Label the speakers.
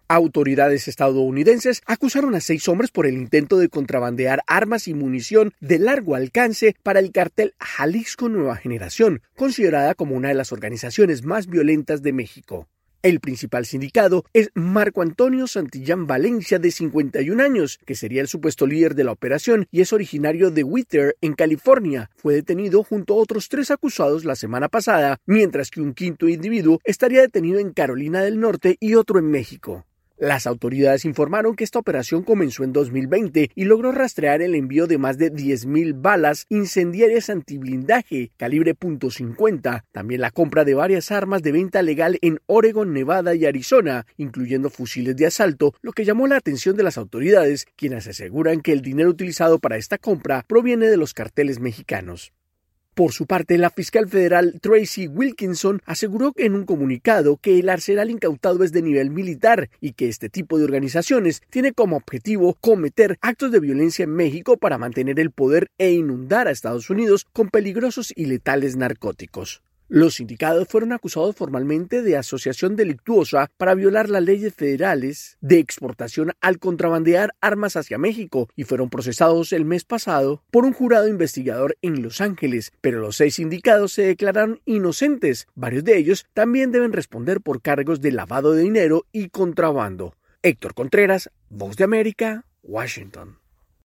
Speaker 1: Autoridades estadounidenses acusaron a 6 hombres por el intento de contrabandear armas y munición de largo alcance para el cartel Jalisco Nueva Generación, considerada como una de las organizaciones más violentas de México. El principal sindicado es Marco Antonio Santillán Valencia, de 51 años, que sería el supuesto líder de la operación y es originario de Whittier, en California. Fue detenido junto a otros 3 acusados la semana pasada, mientras que un quinto individuo estaría detenido en Carolina del Norte y otro en México. Las autoridades informaron que esta operación comenzó en 2020 y logró rastrear el envío de más de 10.000 balas incendiarias antiblindaje calibre .50, también la compra de varias armas de venta legal en Oregon, Nevada y Arizona, incluyendo fusiles de asalto, lo que llamó la atención de las autoridades, quienes aseguran que el dinero utilizado para esta compra proviene de los carteles mexicanos. Por su parte, la fiscal federal Tracy Wilkinson aseguró en un comunicado que el arsenal incautado es de nivel militar y que este tipo de organizaciones tiene como objetivo cometer actos de violencia en México para mantener el poder e inundar a Estados Unidos con peligrosos y letales narcóticos. Los sindicados fueron acusados formalmente de asociación delictuosa para violar las leyes federales de exportación al contrabandear armas hacia México y fueron procesados el mes pasado por un jurado investigador en Los Ángeles, pero los 6 sindicados se declararon inocentes. Varios de ellos también deben responder por cargos de lavado de dinero y contrabando. Héctor Contreras, Voz de América, Washington.